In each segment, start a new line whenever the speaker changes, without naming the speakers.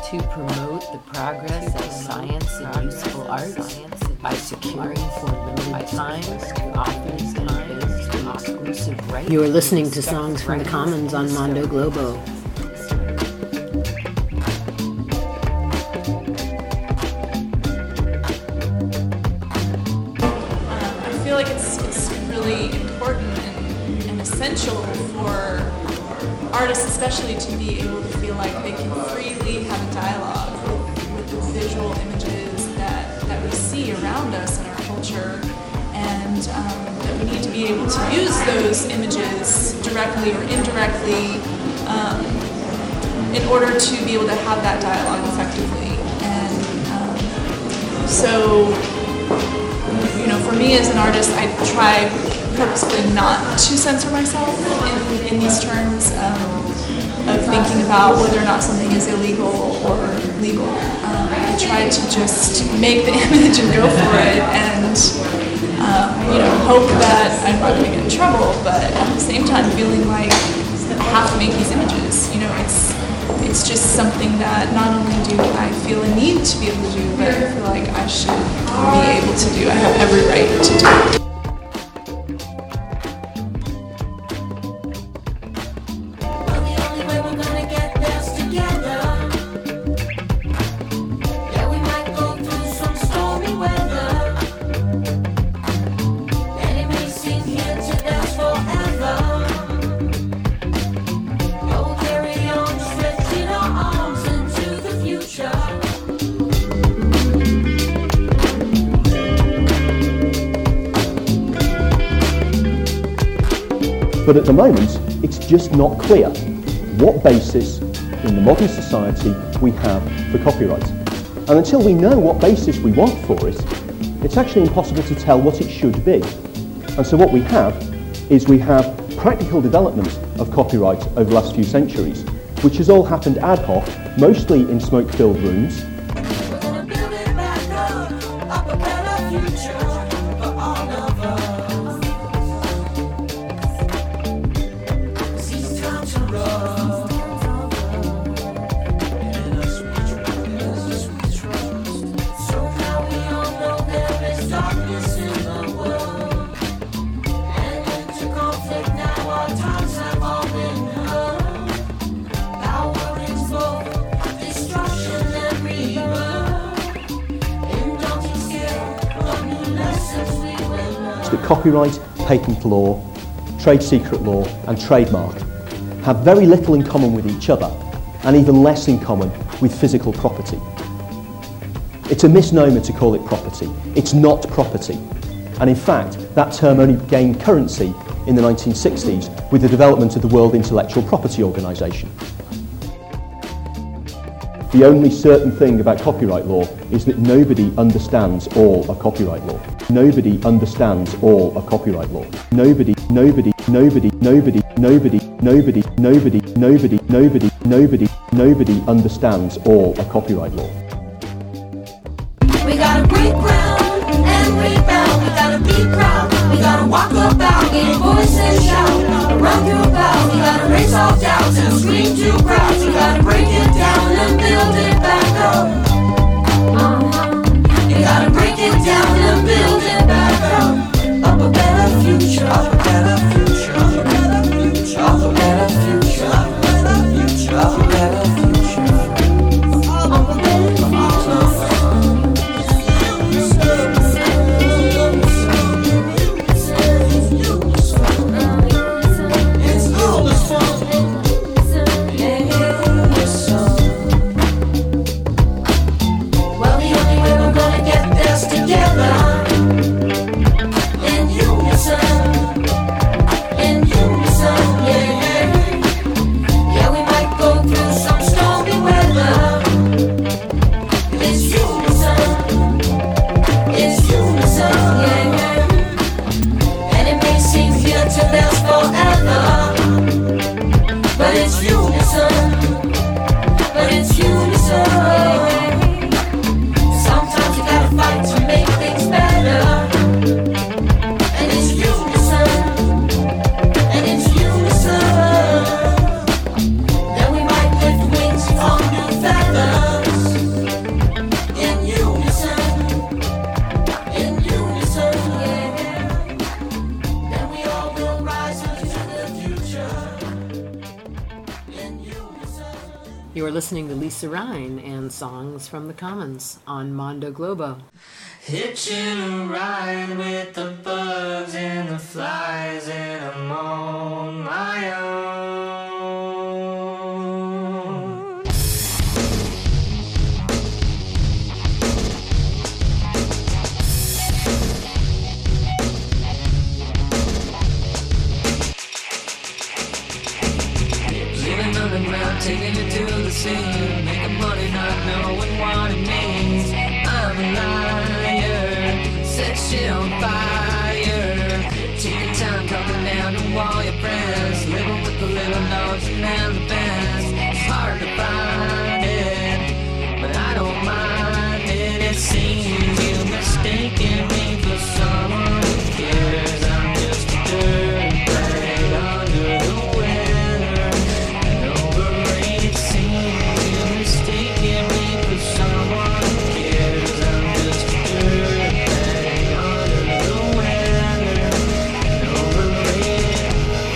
to promote the progress of science and useful arts by securing for limited time authors and events with exclusive rights. You are listening to Songs from the Commons on Mondo Globo.
I feel like it's really important and essential for artists especially to be able to feel like they can freely have a dialogue with the visual images that we see around us in our culture, and that we need to be able to use those images directly or indirectly in order to be able to have that dialogue effectively. And so, for me as an artist, I try purposefully not to censor myself in these terms of thinking about whether or not something is illegal or legal. I try to just make the image and go for it, and hope that I'm not going to get in trouble, but at the same time feeling like I have to make these images. It's just something that not only do I feel a need to be able to do, but I feel like I should be able to do. I have every right to do.
But at the moment, it's just not clear what basis in the modern society we have for copyright. And until we know what basis we want for it, it's actually impossible to tell what it should be. And so what we have is we have practical development of copyright over the last few centuries, which has all happened ad hoc, mostly in smoke-filled rooms. That copyright, patent law, trade secret law and trademark have very little in common with each other, and even less in common with physical property. It's a misnomer to call it property. It's not property. And in fact, that term only gained currency in the 1960s with the development of the World Intellectual Property Organization. The only certain thing about copyright law is that nobody understands all of copyright law. Nobody understands all of copyright law. Nobody understands all of copyright law.
We gotta break ground and rebound. We gotta be proud. We gotta walk about, get voice and shout. Run through about. We gotta race all doubts and scream to crowds. We gotta break it down and build it back up. You gotta break it down and build it back up. Up a better future. Up a better future. Up a better future. Up a better future. Up a better future. Up a better future. Up a better future. It's all the fun. Yeah.
You are listening to Lisa Rhine and Songs from the Commons on Mondo Globo.
Hitching a ride with the bugs and the flies, and I'm on my own. Living underground, taking it to the sea, making money not knowing what it means. I'm a liar, set shit on fire, taking time talking down to all your friends, living with the little dogs and the bands. It's hard to find it, but I don't mind it. It seems you mistaken me for someone who cares. I'm just a dirtbag under the weather and overrated. Seems you mistaken me for someone who cares. I'm just a dirtbag under the weather and overrated.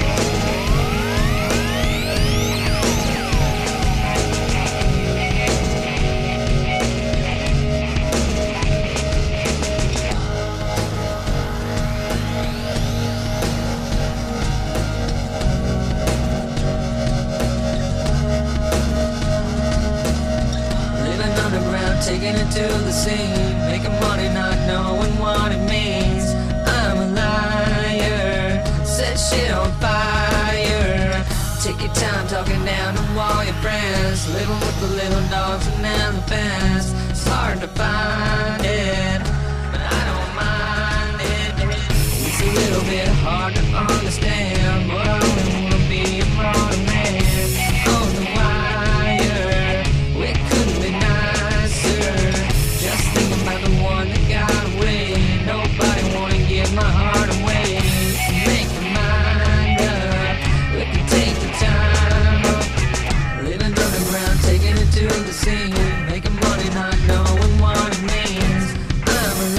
Living underground, taking it to the sea, making money not knowing what it means. I'm a liar, set shit on fire, take your time talking down to all your friends, living with the little dogs and elephants. It's hard to find it, but I don't mind it. It's a little bit hard to understand, but I only wanna be a modern man. On the wire, we couldn't be nicer. Just think about the one that got away. Nobody wanna give my heart away. Make your mind up, we can take the time. Living underground, taking it to the sea, making money not knowing what it means. I'm a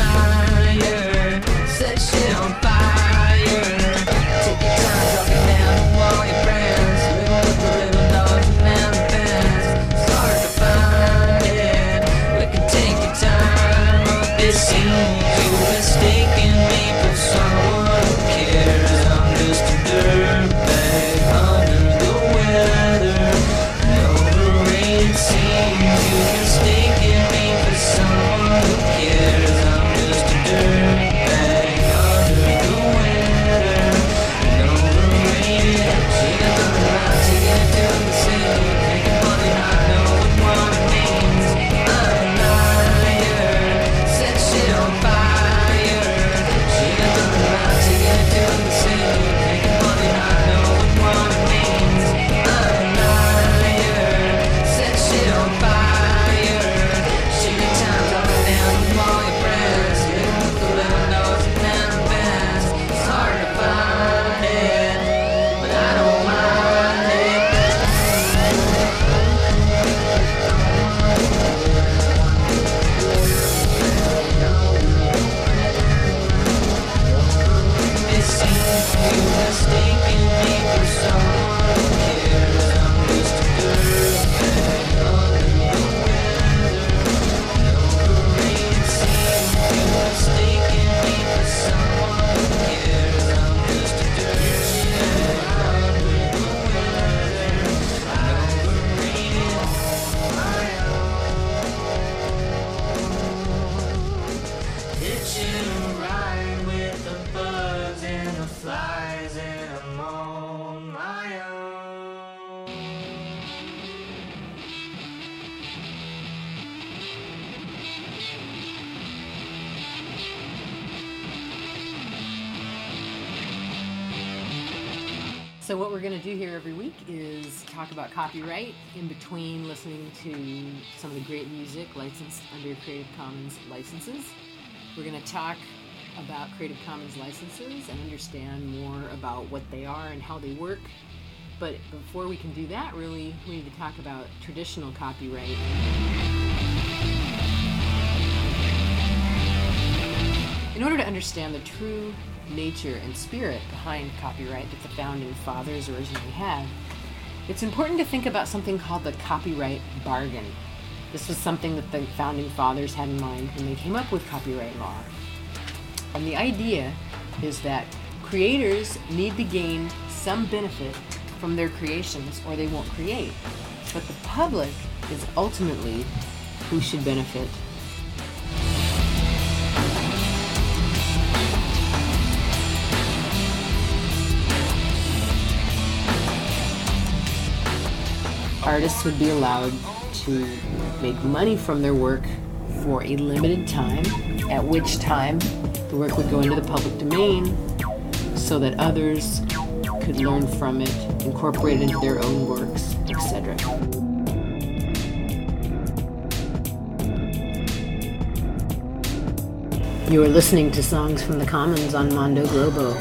liar, set shit on fire, take your time talking down to all your friends, living with the little dogs and elephants. It's hard to find it, we can take your time. It seems you mistaken me for someone who cares. I'm just a dirtbag under the weather and overrated. Seems you mistaken me for someone who cares. I'm just a dirtbag under the weather and overrated. Taking on the ride, taking it to the sea, making money not knowing what it means. I'm a liar, set shit on fire, taking on the ride, taking it to the sea, making money not knowing what it means. I'm a liar, set shit on fire, taking time talking down to all your friends, living with the little dogs and elephants. It's hard to find it, but I don't mind it. It seems you mistaken me for someone who cares. I'm just a dirtbag under the weather and overrated. Seems you mistaken me for someone who cares. I'm just a dirtbag under the weather and overrated. Hitching a ride with the bugs and the flies, and I'm on my own.
So what we're going to do here every week is talk about copyright in between listening to some of the great music licensed under Creative Commons licenses. We're going to talk about Creative Commons licenses and understand more about what they are and how they work. But before we can do that, really, we need to talk about traditional copyright. In order to understand the true nature and spirit behind copyright that the founding fathers originally had, It's important to think about something called the copyright bargain. This was something that the founding fathers had in mind when they came up with copyright law. And the idea is that creators need to gain some benefit from their creations or they won't create. But the public is ultimately who should benefit. Artists would be allowed to make money from their work for a limited time, at which time the work would go into the public domain so that others could learn from it, incorporate it into their own works, etc. You are listening to Songs from the Commons on Mondo Globo.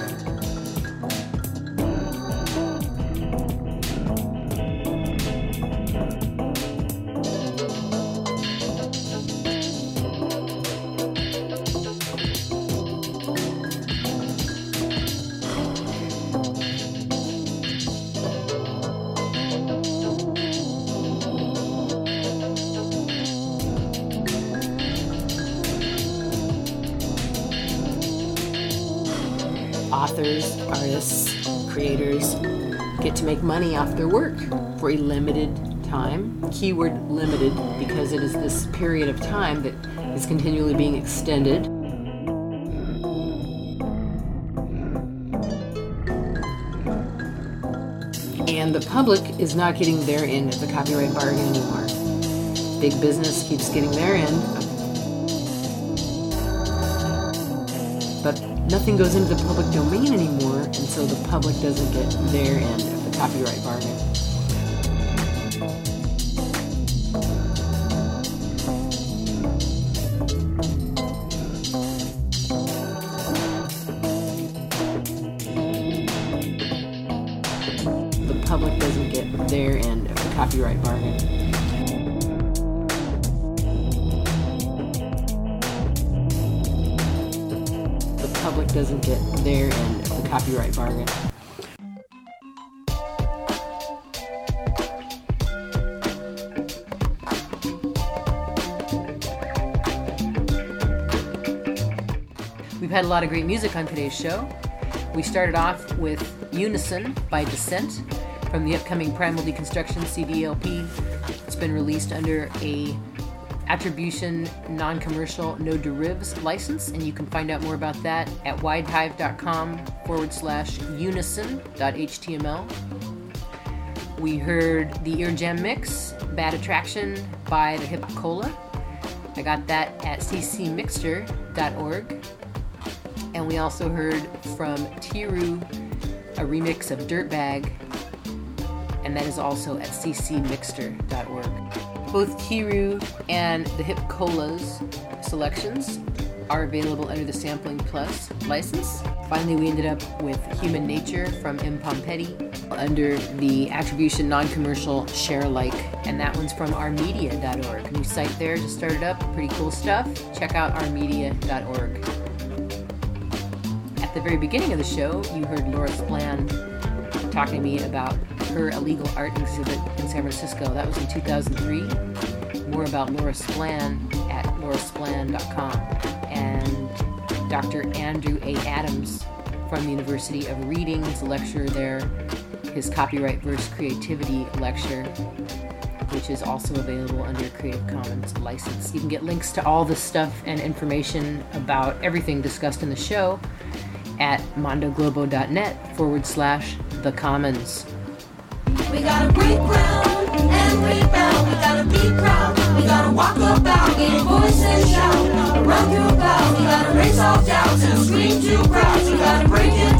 Authors, artists, creators get to make money off their work for a limited time. Keyword limited because it is this period of time that is continually being extended. And the public is not getting their end of the copyright bargain anymore. Big business keeps getting their end. But nothing goes into the public domain anymore, and so the public doesn't get their end of the copyright bargain. The public doesn't get their end of the copyright bargain. Public doesn't get their end of the copyright bargain. We've had a lot of great music on today's show. We started off with Unison by Descent from the upcoming Primal Deconstruction CD/LP. It's been released under a attribution, non-commercial, no derivs license, and you can find out more about that at widehive.com/unison.html. We heard the Ear Jam Mix, Bad Attraction by the Hip Cola. I got that at ccmixter.org. And we also heard from Tiru a remix of Dirtbag, and that is also at ccmixter.org. Both Tiru and the Hip Cola's selections are available under the Sampling Plus license. Finally, we ended up with Human Nature from M. Pompetti under the attribution non-commercial share alike, and that one's from ourmedia.org. New site there, just started up, pretty cool stuff. Check out ourmedia.org. At the very beginning of the show, you heard Laura Splan talking to me about her illegal art exhibit in San Francisco. That was in 2003. More about Laura Splan at laurasplan.com. And Dr. Andrew A. Adams from the University of Reading is a lecturer there. His Copyright versus Creativity lecture, which is also available under a Creative Commons license. You can get links to all this stuff and information about everything discussed in the show at mondoglobo.net/thecommons.
We gotta break ground and rebound. We gotta be proud. We gotta walk about, get voice and shout. Run through about. We gotta race all doubts and scream too proud. We gotta break it